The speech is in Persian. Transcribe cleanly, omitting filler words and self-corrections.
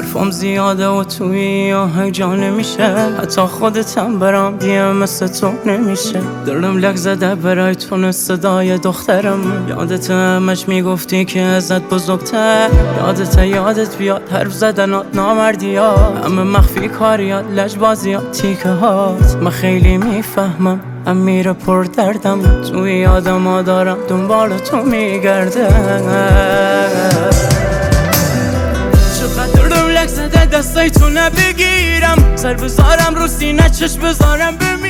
حرفم زیاده و توی آهنگ جا نمیشه، حتی خودتم برام دیگه مثل تو نمیشه. دلم لک زده برای تو صدای دخترم، یادت همش میگفتی که ازت بزرگتر، یادت بیاد حرف زدنات نامردیات، همه مخفی کاریات لجبازیات تیکه هات. من خیلی میفهمم امیر پر دردم، توی یادم دارم دنبال تو میگردم. چقدر رو لک زده دستای تو نبگیرم، سر بذارم رو سینه چشم بذارم بمیرم.